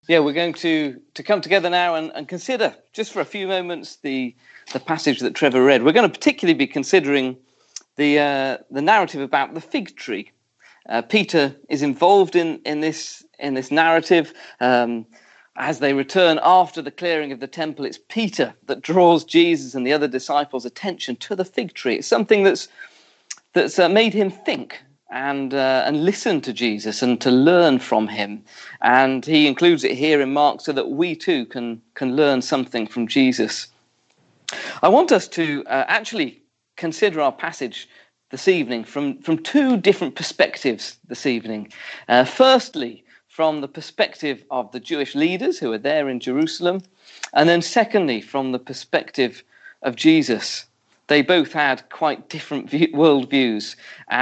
Yeah, we're going to come together now and consider, just for a few moments, the passage that Trevor read. We're going to particularly be considering the narrative about the fig tree. Peter is involved in this narrative. As they return after the clearing of the temple, it's Peter that draws Jesus and the other disciples' attention to the fig tree. It's something that's made him think and listen to Jesus and to learn from him. And he includes it here in Mark so that we too can learn something from Jesus. I want us to actually consider our passage this evening from two different perspectives this evening. Firstly, from the perspective of the Jewish leaders who are there in Jerusalem, and then secondly, from the perspective of Jesus. They both had quite different worldviews,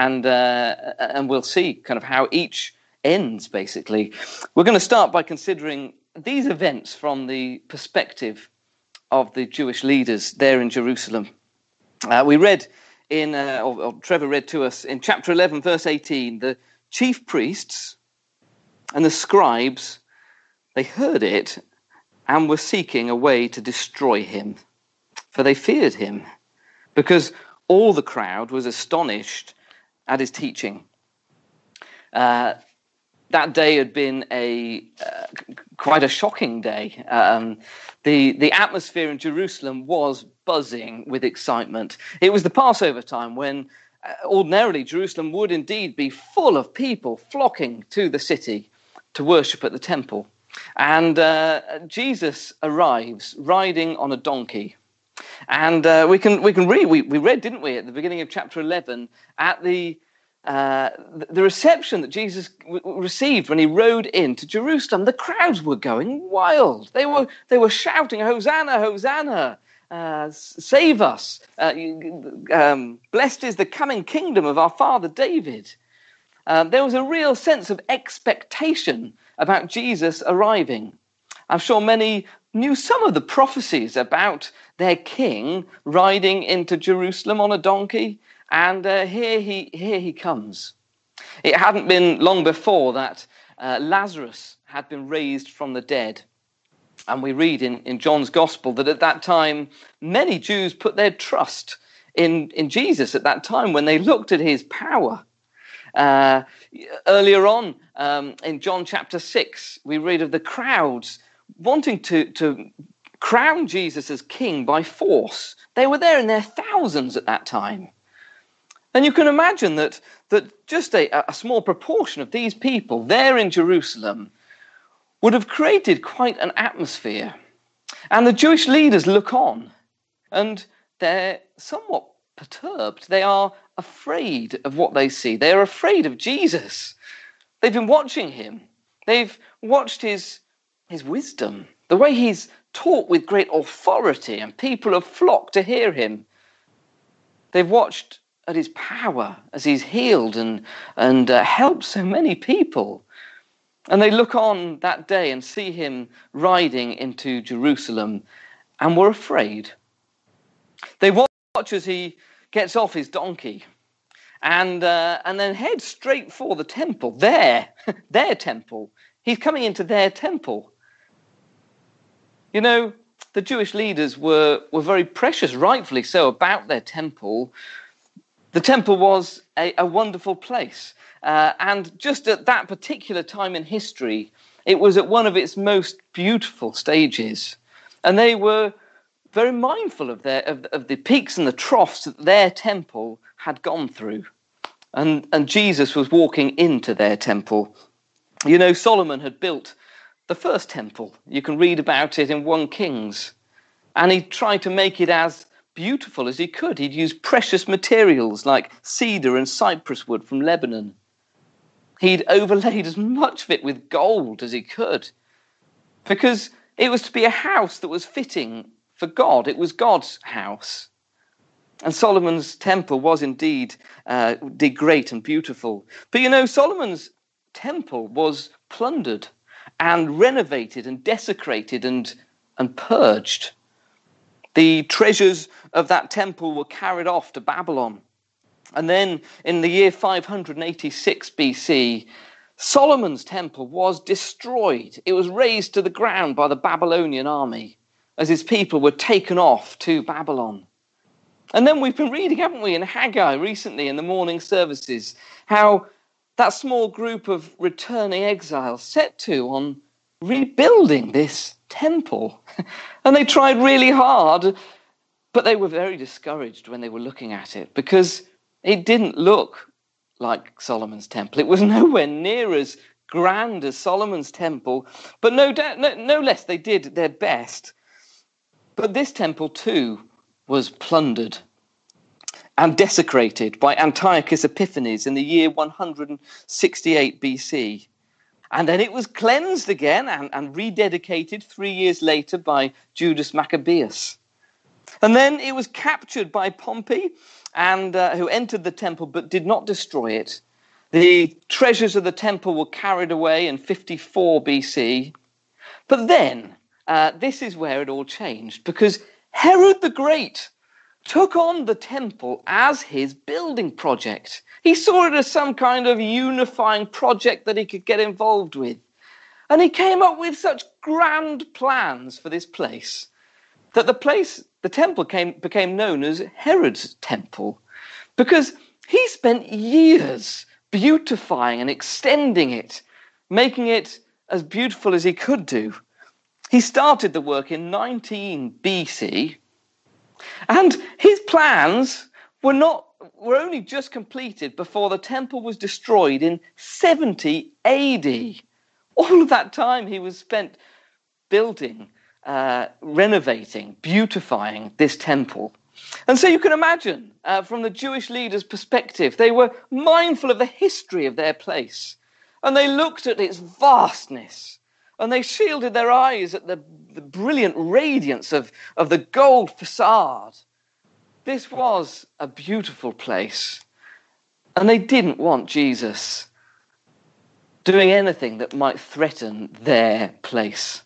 and we'll see kind of how each ends, basically. We're going to start by considering these events from the perspective of the Jewish leaders there in Jerusalem. We read or Trevor read to us in chapter 11, verse 18, the chief priests and the scribes, they heard it and were seeking a way to destroy him, for they feared him, because all the crowd was astonished at his teaching. That day had been quite a shocking day. The atmosphere in Jerusalem was buzzing with excitement. It was the Passover time when ordinarily Jerusalem would indeed be full of people flocking to the city to worship at the temple. And Jesus arrives riding on a donkey. And we can read, we read, didn't we, at the beginning of chapter 11, at the reception that Jesus received when he rode into Jerusalem. The crowds were going wild. They were shouting, "Hosanna, Hosanna! Save us! Blessed is the coming kingdom of our father David." There was a real sense of expectation about Jesus arriving. I'm sure many knew some of the prophecies about their king riding into Jerusalem on a donkey, and here he comes. It hadn't been long before that Lazarus had been raised from the dead, and we read in John's Gospel that at that time many Jews put their trust in Jesus at that time when they looked at his power. Earlier on in John chapter 6, we read of the crowds wanting to crown Jesus as king by force. They were there in their thousands at that time. And you can imagine that just a small proportion of these people there in Jerusalem would have created quite an atmosphere. And the Jewish leaders look on, and they're somewhat perturbed. They are afraid of what they see. They are afraid of Jesus. They've been watching him. They've watched his wisdom, the way he's taught with great authority, and people have flocked to hear him. They've watched at his power as he's healed and helped so many people. And they look on that day and see him riding into Jerusalem and were afraid. They watch as he gets off his donkey and then heads straight for the temple, their temple. He's coming into their temple. You know, the Jewish leaders were very precious, rightfully so, about their temple. The temple was a wonderful place. And just at that particular time in history, it was at one of its most beautiful stages. And they were very mindful of the peaks and the troughs that their temple had gone through. And Jesus was walking into their temple. You know, Solomon had built the first temple. You can read about it in 1 Kings. And he tried to make it as beautiful as he could. He'd use precious materials like cedar and cypress wood from Lebanon. He'd overlaid as much of it with gold as he could, because it was to be a house that was fitting for God. It was God's house. And Solomon's temple was indeed great and beautiful. But you know, Solomon's temple was plundered and renovated and desecrated and purged. The treasures of that temple were carried off to Babylon. And then in the year 586 BC, Solomon's temple was destroyed. It was razed to the ground by the Babylonian army as his people were taken off to Babylon. And then we've been reading, haven't we, in Haggai recently in the morning services, how that small group of returning exiles set to on rebuilding this temple. And they tried really hard, but they were very discouraged when they were looking at it because it didn't look like Solomon's temple. It was nowhere near as grand as Solomon's temple, but no less they did their best. But this temple too was plundered and desecrated by Antiochus Epiphanes in the year 168 BC. And then it was cleansed again and rededicated 3 years later by Judas Maccabeus. And then it was captured by Pompey, and who entered the temple but did not destroy it. The treasures of the temple were carried away in 54 BC. But then, this is where it all changed, because Herod the Great took on the temple as his building project. He saw it as some kind of unifying project that he could get involved with. And he came up with such grand plans for this place that the temple became known as Herod's temple, because he spent years beautifying and extending it, making it as beautiful as he could do. He started the work in 19 BC, and his plans were only just completed before the temple was destroyed in 70 AD. All of that time he was spent building, renovating, beautifying this temple. And so you can imagine, from the Jewish leaders' perspective, they were mindful of the history of their place, and they looked at its vastness, and they shielded their eyes at the brilliant radiance of the gold facade. This was a beautiful place, and they didn't want Jesus doing anything that might threaten their place.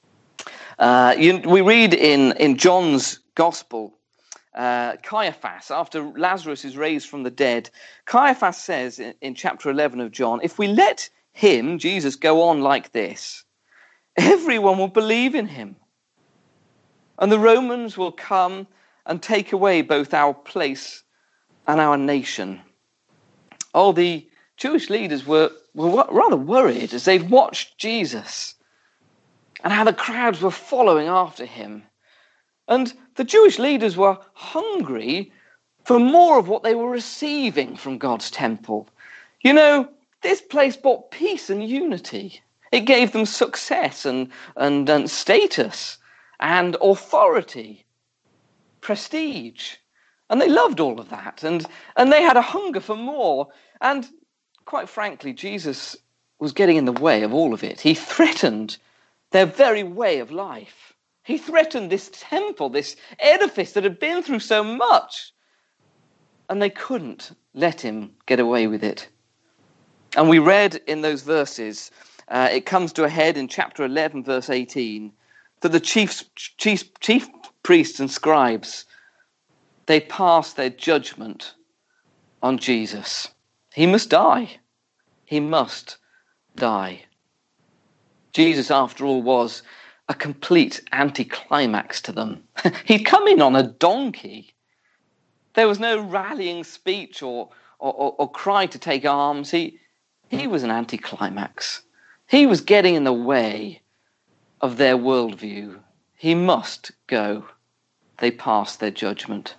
We read in John's Gospel, Caiaphas, after Lazarus is raised from the dead, Caiaphas says in chapter 11 of John, if we let him, Jesus, go on like this, everyone will believe in him. And the Romans will come and take away both our place and our nation. Oh, the Jewish leaders were rather worried as they'd watched Jesus and how the crowds were following after him. And the Jewish leaders were hungry for more of what they were receiving from God's temple. You know, this place brought peace and unity. It gave them success and status and authority, prestige. And they loved all of that. And they had a hunger for more. And quite frankly, Jesus was getting in the way of all of it. He threatened their very way of life. He threatened this temple, this edifice that had been through so much. And they couldn't let him get away with it. And we read in those verses, it comes to a head in chapter 11, verse 18, that the chief priests and scribes, they passed their judgment on Jesus. He must die. He must die. Jesus, after all, was a complete anticlimax to them. He'd come in on a donkey. There was no rallying speech or cry to take arms. He was an anticlimax. He was getting in the way of their worldview. He must go. They passed their judgment.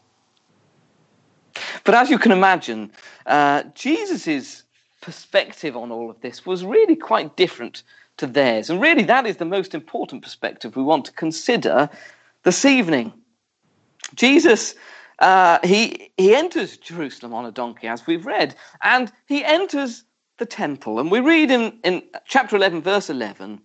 But as you can imagine, Jesus' perspective on all of this was really quite different to theirs. And really, that is the most important perspective we want to consider this evening. Jesus, he enters Jerusalem on a donkey, as we've read, and he enters the temple. And we read in chapter 11, verse 11,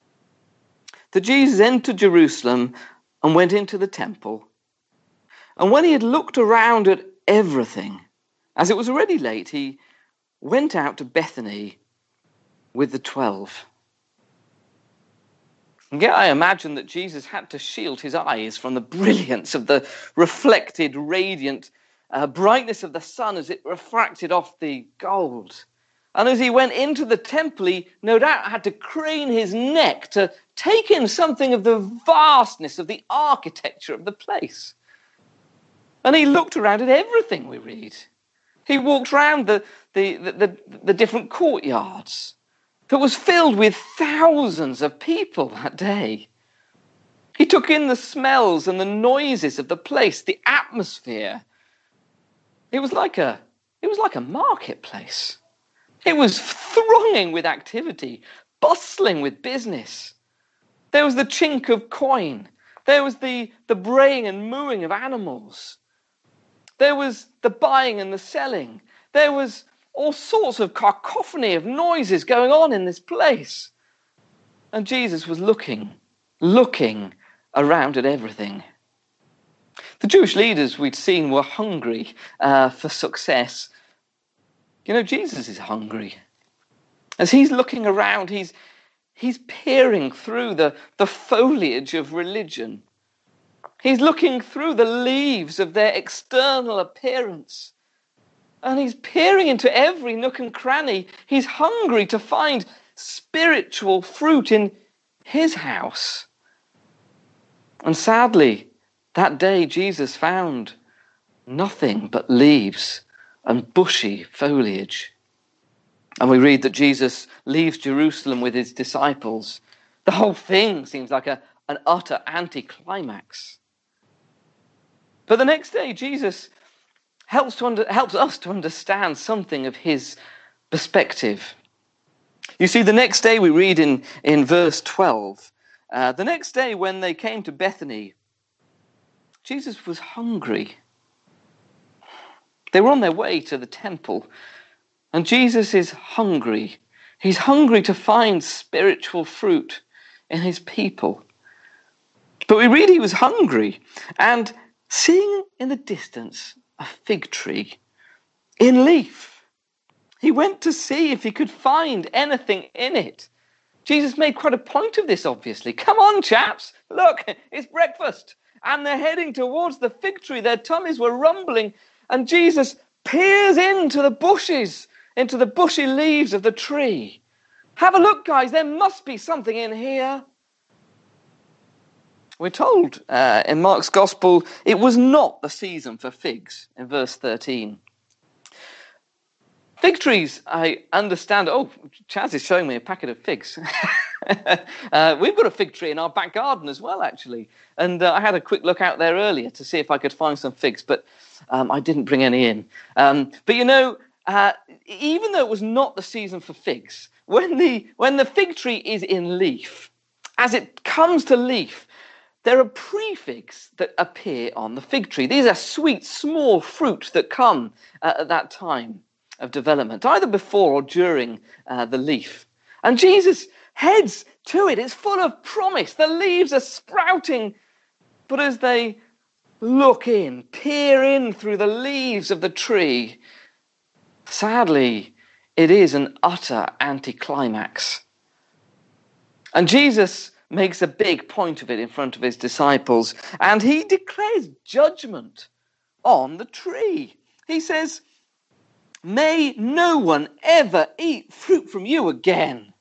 that Jesus entered Jerusalem and went into the temple. And when he had looked around at everything, as it was already late, he went out to Bethany with the 12. And yet I imagine that Jesus had to shield his eyes from the brilliance of the reflected, radiant brightness of the sun as it refracted off the gold And as he went into the temple, he no doubt had to crane his neck to take in something of the vastness of the architecture of the place. And he looked around at everything, we read. He walked around the different courtyards that was filled with thousands of people that day. He took in the smells and the noises of the place, the atmosphere. It was like a marketplace. It was thronging with activity, bustling with business. There was the chink of coin. There was the braying and mooing of animals. There was the buying and the selling. There was all sorts of cacophony of noises going on in this place. And Jesus was looking around at everything. The Jewish leaders we'd seen were hungry for success. You know, Jesus is hungry. As he's looking around, he's peering through the foliage of religion. He's looking through the leaves of their external appearance. And he's peering into every nook and cranny. He's hungry to find spiritual fruit in his house. And sadly, that day Jesus found nothing but leaves and bushy foliage. And we read that Jesus leaves Jerusalem with his disciples. The whole thing seems like an utter anticlimax. But the next day, Jesus helps us to understand something of his perspective. You see, the next day we read in verse 12, the next day when they came to Bethany, Jesus was hungry. They were on their way to the temple, and Jesus is hungry. He's hungry to find spiritual fruit in his people. But we read he was hungry, and seeing in the distance a fig tree in leaf, he went to see if he could find anything in it. Jesus made quite a point of this, obviously. Come on, chaps, look, it's breakfast. And they're heading towards the fig tree. Their tummies were rumbling, and Jesus peers into the bushes, into the bushy leaves of the tree. Have a look, guys, there must be something in here. We're told in Mark's Gospel, it was not the season for figs, in verse 13. Fig trees, I understand. Oh, Chaz is showing me a packet of figs. We've got a fig tree in our back garden as well, actually. And I had a quick look out there earlier to see if I could find some figs, but I didn't bring any in. But you know, even though it was not the season for figs, when the fig tree is in leaf, as it comes to leaf, there are pre-figs that appear on the fig tree. These are sweet, small fruit that come at that time of development, either before or during the leaf. And Jesus heads to it. It's full of promise. The leaves are sprouting. But as they look in, peer in through the leaves of the tree, sadly, it is an utter anticlimax. And Jesus makes a big point of it in front of his disciples, and he declares judgment on the tree. He says, "May no one ever eat fruit from you again."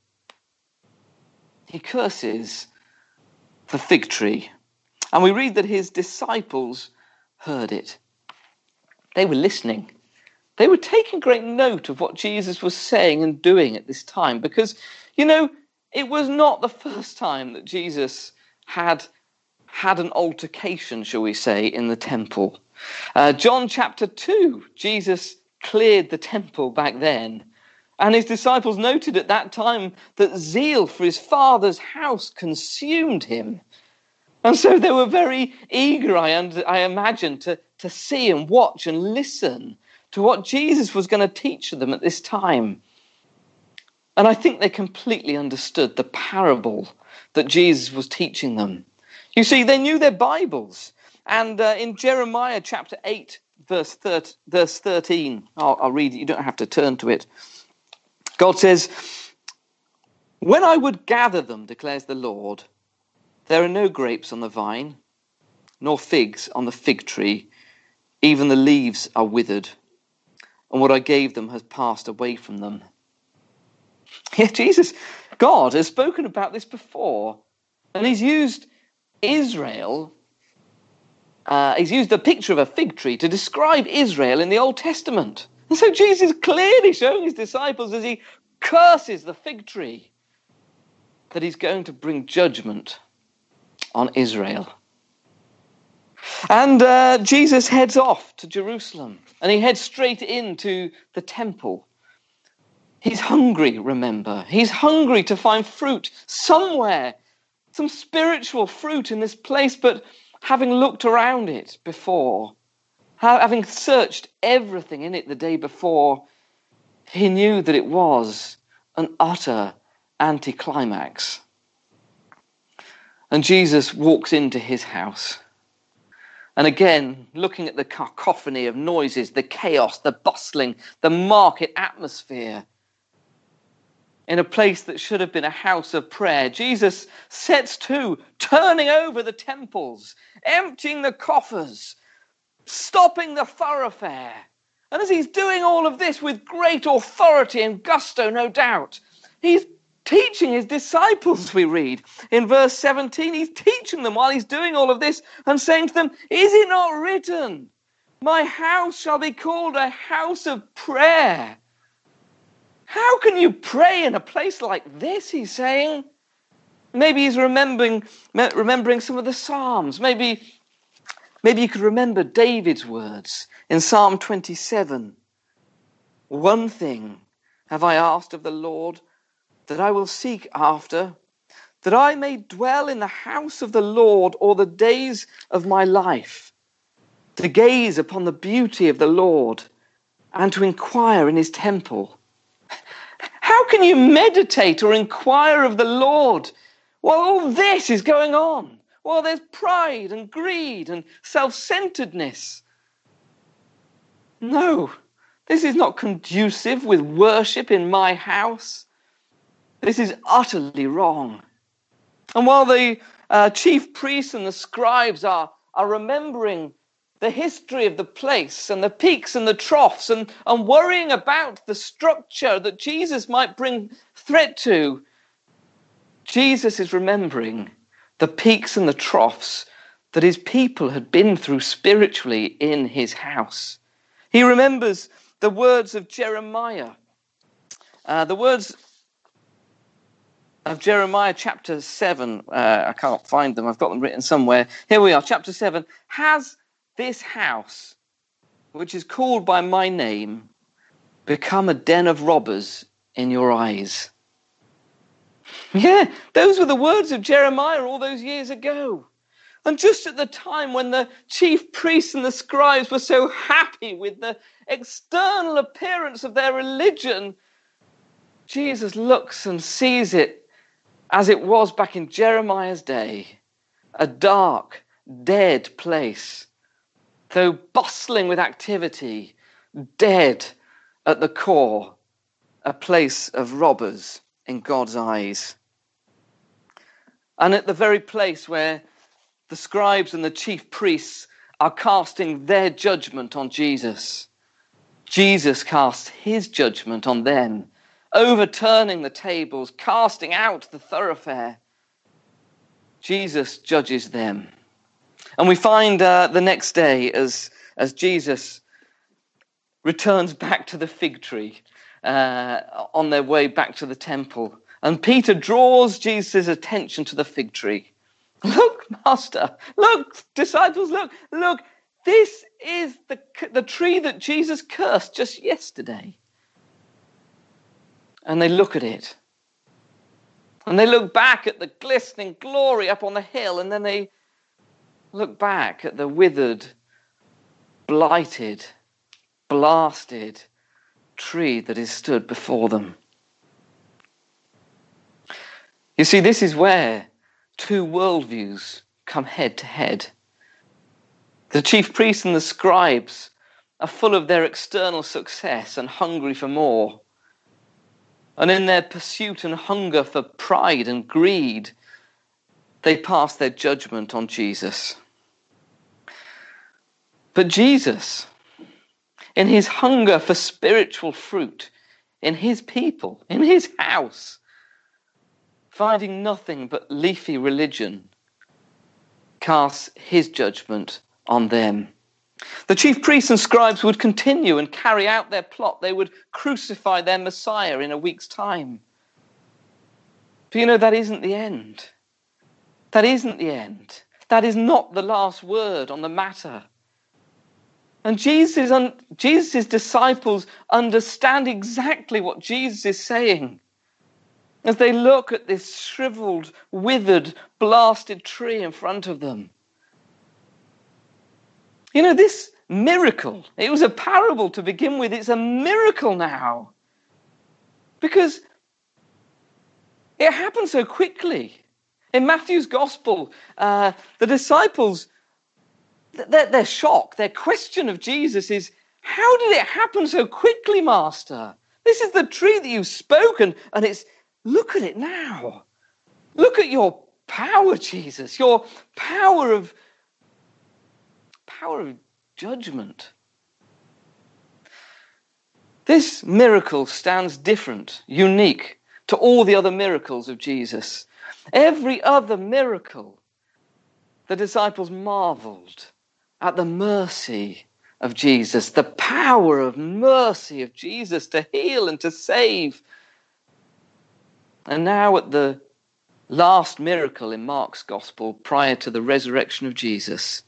He curses the fig tree. And we read that his disciples heard it. They were listening. They were taking great note of what Jesus was saying and doing at this time, because, you know, it was not the first time that Jesus had an altercation, shall we say, in the temple. John chapter 2, Jesus cleared the temple back then. And his disciples noted at that time that zeal for his Father's house consumed him. And so they were very eager, I imagine, to see and watch and listen to what Jesus was going to teach them at this time. And I think they completely understood the parable that Jesus was teaching them. You see, they knew their Bibles. And in Jeremiah chapter 8, verse 13, I'll read it. You don't have to turn to it. God says, "When I would gather them, declares the Lord, there are no grapes on the vine, nor figs on the fig tree. Even the leaves are withered, and what I gave them has passed away from them." Yeah, God has spoken about this before, and he's used Israel. He's used the picture of a fig tree to describe Israel in the Old Testament. And so Jesus clearly showing his disciples as he curses the fig tree that he's going to bring judgment on Israel. And Jesus heads off to Jerusalem, and he heads straight into the temple. He's hungry, remember. He's hungry to find fruit somewhere, some spiritual fruit in this place, but having looked around it before, having searched everything in it the day before, he knew that it was an utter anticlimax. And Jesus walks into his house. And again, looking at the cacophony of noises, the chaos, the bustling, the market atmosphere, in a place that should have been a house of prayer, Jesus sets to, turning over the temples, emptying the coffers, stopping the thoroughfare. And as he's doing all of this with great authority and gusto, no doubt, he's teaching his disciples, we read in verse 17. He's teaching them while he's doing all of this and saying to them, is it not written, my house shall be called a house of prayer? How can you pray in a place like this, he's saying? Maybe he's remembering some of the Psalms. Maybe you could remember David's words in Psalm 27. One thing have I asked of the Lord, that I will seek after, that I may dwell in the house of the Lord all the days of my life, to gaze upon the beauty of the Lord and to inquire in his temple. How can you meditate or inquire of the Lord while all this is going on? While there's pride and greed and self-centeredness? No, this is not conducive with worship in my house. This is utterly wrong. And while the chief priests and the scribes are remembering the history of the place and the peaks and the troughs and worrying about the structure that Jesus might bring threat to, Jesus is remembering the peaks and the troughs that his people had been through spiritually in his house. He remembers the words of Jeremiah. The words of Jeremiah chapter 7. I can't find them. I've got them written somewhere. Here we are, chapter 7. Has this house, which is called by my name, become a den of robbers in your eyes? Yeah, those were the words of Jeremiah all those years ago. And just at the time when the chief priests and the scribes were so happy with the external appearance of their religion, Jesus looks and sees it as it was back in Jeremiah's day, a dark, dead place. Though bustling with activity, dead at the core, a place of robbers in God's eyes. And at the very place where the scribes and the chief priests are casting their judgment on Jesus, Jesus casts his judgment on them, overturning the tables, casting out the thoroughfare. Jesus judges them. And we find the next day as Jesus returns back to the fig tree on their way back to the temple. And Peter draws Jesus' attention to the fig tree. Look, Master, look, disciples, look, this is the tree that Jesus cursed just yesterday. And they look at it. And they look back at the glistening glory up on the hill, and then they look back at the withered, blighted, blasted tree that is stood before them. You see, this is where two worldviews come head to head. The chief priests and the scribes are full of their external success and hungry for more. And in their pursuit and hunger for pride and greed, they pass their judgment on Jesus. But Jesus, in his hunger for spiritual fruit, in his people, in his house, finding nothing but leafy religion, casts his judgment on them. The chief priests and scribes would continue and carry out their plot. They would crucify their Messiah in a week's time. But that isn't the end. That isn't the end. That is not the last word on the matter. And Jesus' disciples understand exactly what Jesus is saying as they look at this shriveled, withered, blasted tree in front of them. This miracle, it was a parable to begin with. It's a miracle now because it happened so quickly. In Matthew's gospel, the disciples, they're shocked. Their question of Jesus is, how did it happen so quickly, Master? This is the tree that you've spoken, and look at it now. Look at your power, Jesus, your power of judgment. This miracle stands different, unique to all the other miracles of Jesus. Every other miracle, the disciples marveled at the mercy of Jesus, the power of mercy of Jesus to heal and to save. And now at the last miracle in Mark's gospel, prior to the resurrection of Jesus,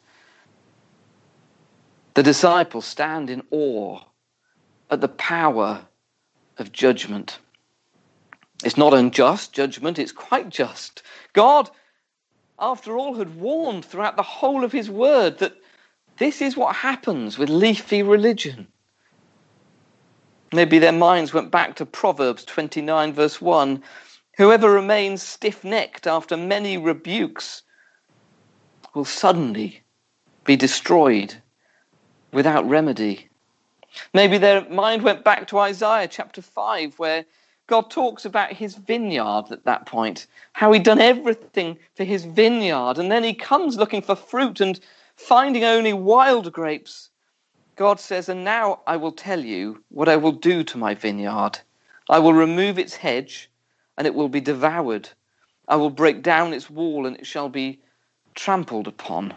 the disciples stand in awe at the power of judgment. It's not unjust judgment, it's quite just. God, after all, had warned throughout the whole of his word that this is what happens with leafy religion. Maybe their minds went back to Proverbs 29 verse 1. Whoever remains stiff-necked after many rebukes will suddenly be destroyed without remedy. Maybe their mind went back to Isaiah chapter 5, where God talks about his vineyard at that point, how he'd done everything for his vineyard, and then he comes looking for fruit and finding only wild grapes. God says, and now I will tell you what I will do to my vineyard. I will remove its hedge, and it will be devoured. I will break down its wall, and it shall be trampled upon.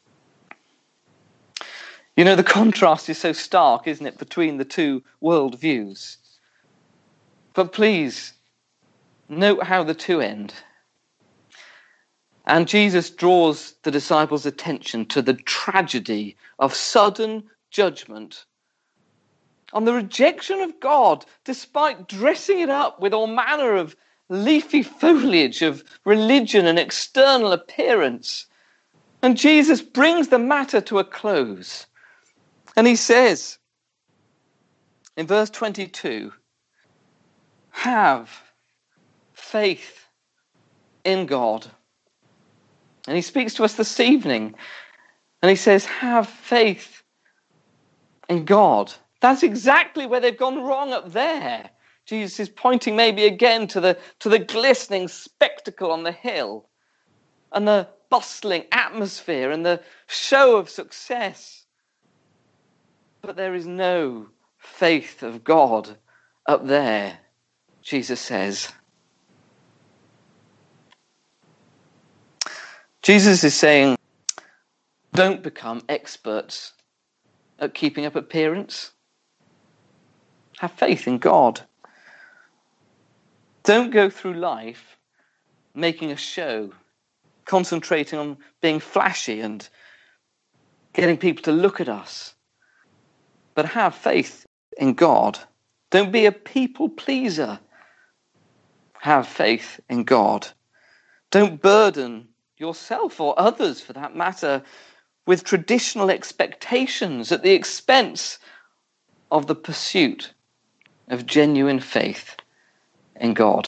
The contrast is so stark, isn't it, between the two worldviews? But please, note how the two end. And Jesus draws the disciples' attention to the tragedy of sudden judgment on the rejection of God, despite dressing it up with all manner of leafy foliage of religion and external appearance. And Jesus brings the matter to a close. And he says, in verse 22, have faith in God. And he speaks to us this evening, and he says, have faith in God. That's exactly where they've gone wrong up there. Jesus is pointing maybe again to the glistening spectacle on the hill and the bustling atmosphere and the show of success. But there is no faith of God up there, Jesus says. Jesus is saying, don't become experts at keeping up appearance. Have faith in God. Don't go through life making a show, concentrating on being flashy and getting people to look at us. But have faith in God. Don't be a people pleaser. Have faith in God. Don't burden yourself or others, for that matter, with traditional expectations at the expense of the pursuit of genuine faith in God.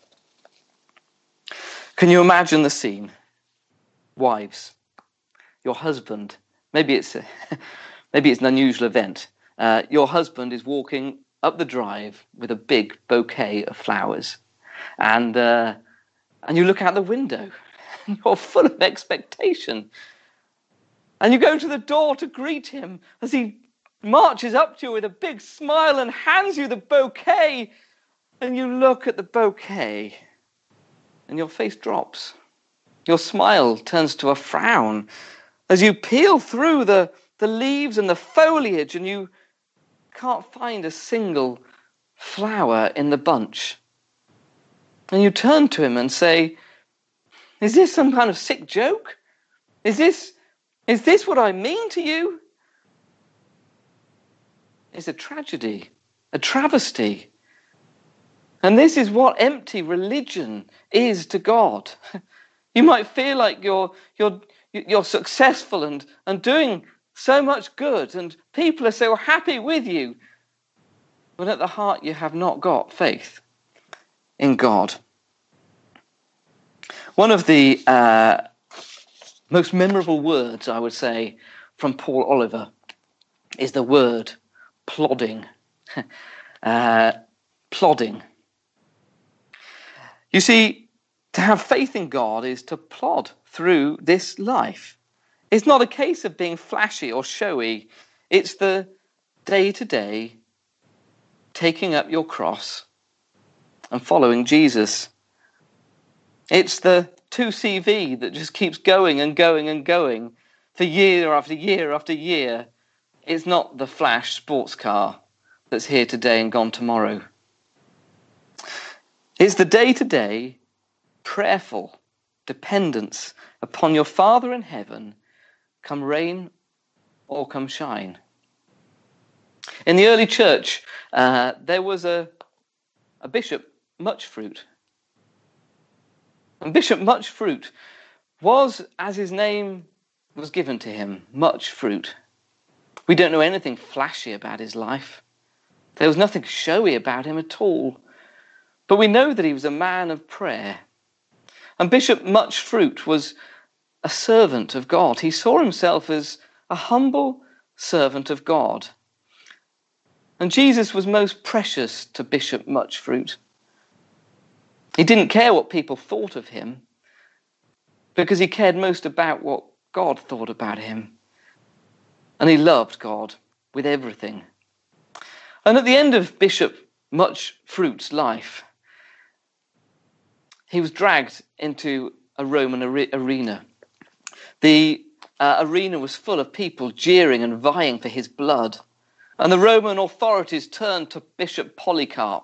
Can you imagine the scene? Wives, your husband, maybe it's an unusual event. Your husband is walking up the drive with a big bouquet of flowers, and you look out the window, and you're full of expectation, and you go to the door to greet him as he marches up to you with a big smile and hands you the bouquet, and you look at the bouquet and your face drops. Your smile turns to a frown as you peel through the leaves and the foliage, and you can't find a single flower in the bunch. And you turn to him and say, "Is this some kind of sick joke? Is this what I mean to you?" It's a tragedy, a travesty. And this is what empty religion is to God. You might feel like you're successful and doing so much good, and people are so happy with you, but at the heart you have not got faith in God. One of the most memorable words, I would say, from Paul Oliver is the word plodding. Plodding. You see, to have faith in God is to plod through this life. It's not a case of being flashy or showy. It's the day-to-day taking up your cross and following Jesus. It's the 2CV that just keeps going and going and going for year after year after year. It's not the flash sports car that's here today and gone tomorrow. It's the day-to-day prayerful dependence upon your Father in heaven, come rain or come shine. In the early church, there was a Bishop Muchfruit. And Bishop Muchfruit was, as his name was given to him, much fruit. We don't know anything flashy about his life. There was nothing showy about him at all. But we know that he was a man of prayer. And Bishop Muchfruit was a servant of God. He saw himself as a humble servant of God. And Jesus was most precious to Bishop Muchfruit. He didn't care what people thought of him, because he cared most about what God thought about him. And he loved God with everything. And at the end of Bishop Muchfruit's life, he was dragged into a Roman arena. The arena was full of people jeering and vying for his blood. And the Roman authorities turned to Bishop Polycarp,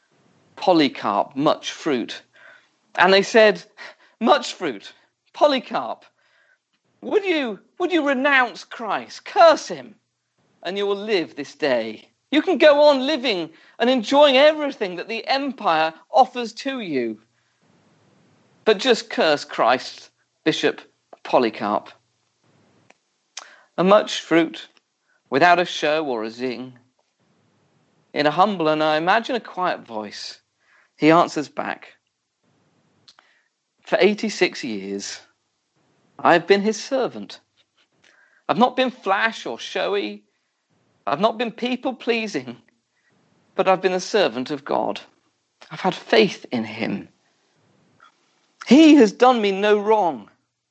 Muchfruit. And they said, "Muchfruit, Polycarp, would you renounce Christ, curse him, and you will live this day. You can go on living and enjoying everything that the empire offers to you. But just curse Christ, Bishop Polycarp." And Muchfruit, without a show or a zing, in a humble and I imagine a quiet voice, he answers back, "For 86 years, I have been his servant. I've not been flash or showy. I've not been people-pleasing, but I've been a servant of God. I've had faith in him. He has done me no wrong.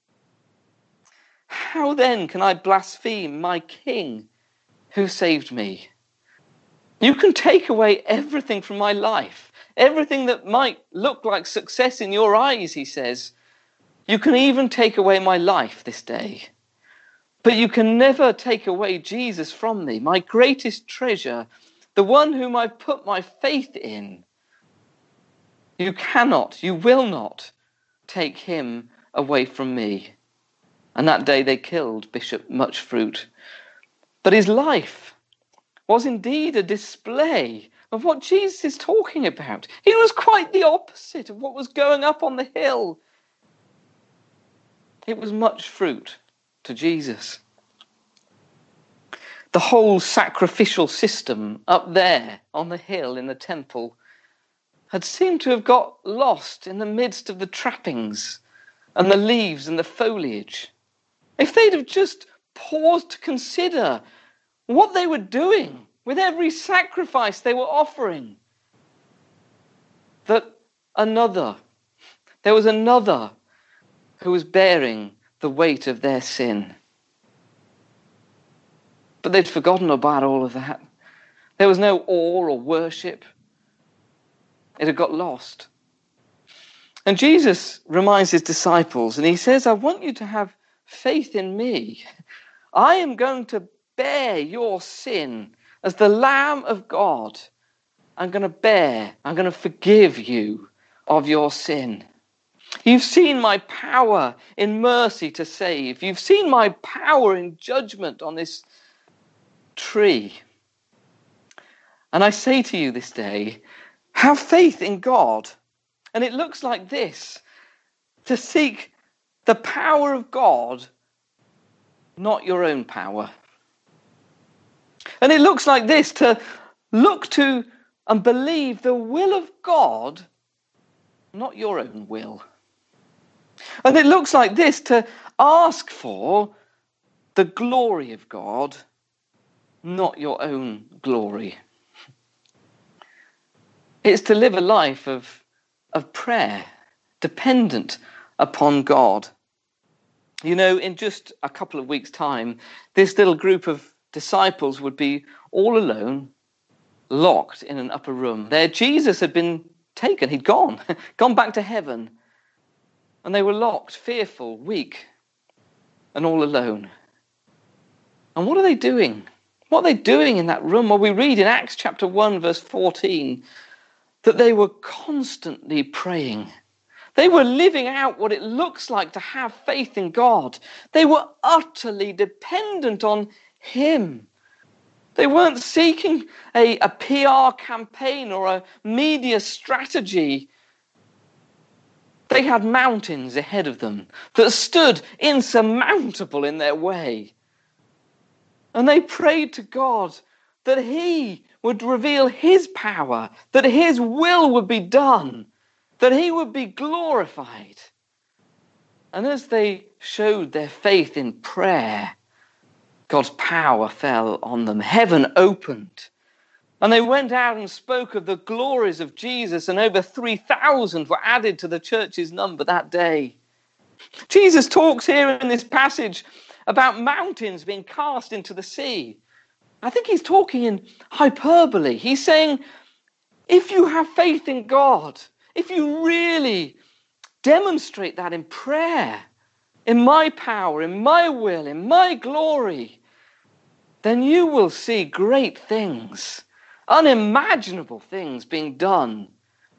How then can I blaspheme my King who saved me? You can take away everything from my life, everything that might look like success in your eyes," he says. "You can even take away my life this day. But you can never take away Jesus from me, my greatest treasure, the one whom I've put my faith in. You cannot, you will not take him away from me." And that day they killed Bishop Muchfruit. But his life was indeed a display of what Jesus is talking about. It was quite the opposite of what was going up on the hill. It was Muchfruit to Jesus. The whole sacrificial system up there on the hill in the temple had seemed to have got lost in the midst of the trappings and the leaves and the foliage. If they'd have just paused to consider what they were doing with every sacrifice they were offering, that there was another who was bearing the weight of their sin. But they'd forgotten about all of that. There was no awe or worship. It had got lost. And Jesus reminds his disciples, and he says, I want you to have faith in me. I am going to bear your sin as the Lamb of God. I'm going to forgive you of your sin. You've seen my power in mercy to save. You've seen my power in judgment on this tree. And I say to you this day, have faith in God. And it looks like this: to seek the power of God, not your own power. And it looks like this: to look to and believe the will of God, not your own will. And it looks like this: to ask for the glory of God, not your own glory. It's to live a life of prayer, dependent upon God. You know, in just a couple of weeks' time, this little group of disciples would be all alone, locked in an upper room. There, Jesus had been taken. He'd gone back to heaven. And they were locked, fearful, weak, and all alone. And what are they doing? What are they doing in that room? Well, we read in Acts chapter 1, verse 14, that they were constantly praying. They were living out what it looks like to have faith in God. They were utterly dependent on him. They weren't seeking a PR campaign or a media strategy. They had mountains ahead of them that stood insurmountable in their way. And they prayed to God that he would reveal his power, that his will would be done, that he would be glorified. And as they showed their faith in prayer, God's power fell on them. Heaven opened. And they went out and spoke of the glories of Jesus, and over 3,000 were added to the church's number that day. Jesus talks here in this passage about mountains being cast into the sea. I think he's talking in hyperbole. He's saying, if you have faith in God, if you really demonstrate that in prayer, in my power, in my will, in my glory, then you will see great things, unimaginable things being done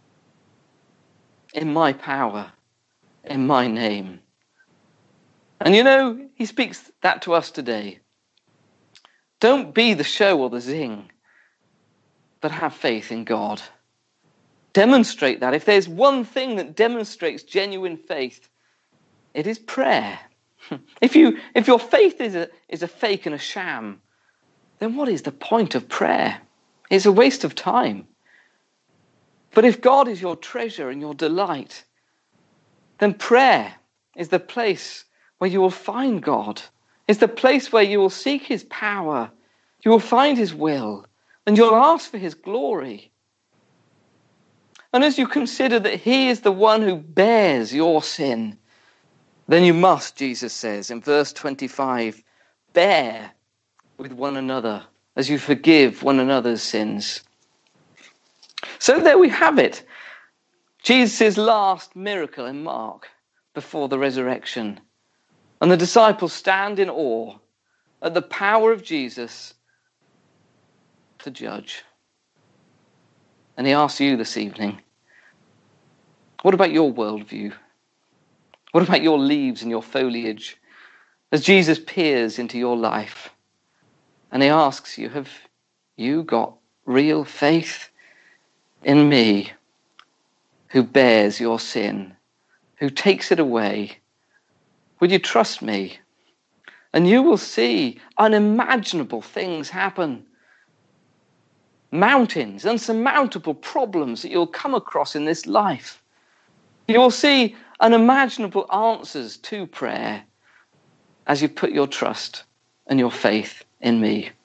in my power, in my name. And you know, he speaks that to us today. Don't be the show or the zing, but have faith in God. Demonstrate that. If there's one thing that demonstrates genuine faith, it is prayer. If your faith is a fake and a sham, then what is the point of prayer? It's a waste of time. But if God is your treasure and your delight, then prayer is the place where you will find God. It's the place where you will seek his power. You will find his will, and you'll ask for his glory. And as you consider that he is the one who bears your sin, then you must, Jesus says in verse 25, bear with one another as you forgive one another's sins. So there we have it. Jesus' last miracle in Mark before the resurrection. And the disciples stand in awe at the power of Jesus to judge. And he asks you this evening, what about your worldview? What about your leaves and your foliage? As Jesus peers into your life and he asks you, have you got real faith in me who bears your sin, who takes it away? Would you trust me? And you will see unimaginable things happen. Mountains, unsurmountable problems that you'll come across in this life. You will see unimaginable answers to prayer as you put your trust and your faith in me.